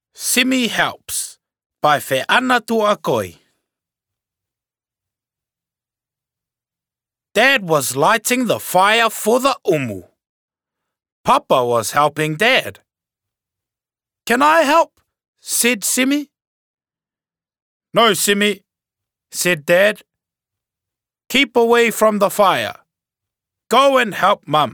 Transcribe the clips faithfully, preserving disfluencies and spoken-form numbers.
Simi Helps by Fe'ana Tuakoi. Dad was lighting the fire for the umu. Papa was helping Dad. "Can I help?" said Simi. "No, Simi," said Dad. "Keep away from the fire. Go and help Mum."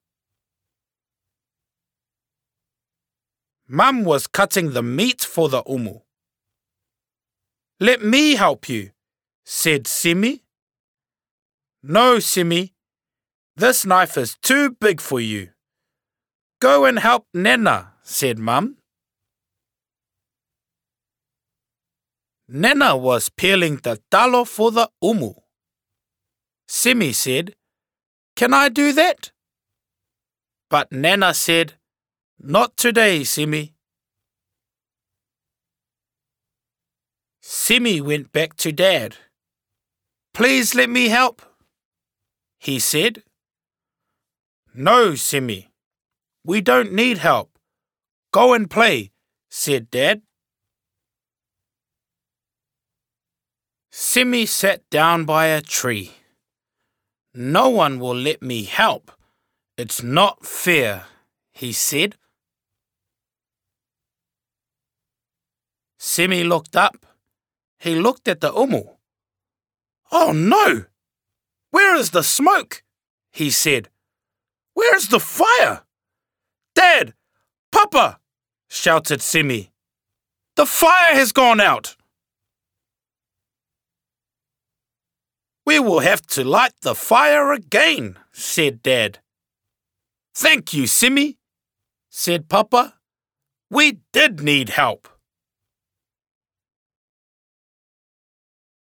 Mum was cutting the meat for the umu. "Let me help you," said Simi. "No, Simi. This knife is too big for you. Go and help Nena," said Mum. Nena was peeling the talo for the umu. Simi said, "Can I do that?" But Nena said, "Not today, Simi." Simi went back to Dad. "Please let me help," he said. "No, Simi. We don't need help. Go and play," said Dad. Simi sat down by a tree. "No one will let me help. It's not fair," he said. Simi looked up. He looked at the umu. "Oh no! Where is the smoke?" he said. "Where is the fire?" "Dad! Papa!" shouted Simi. "The fire has gone out." "We will have to light the fire again," said Dad. "Thank you, Simi," said Papa. "We did need help."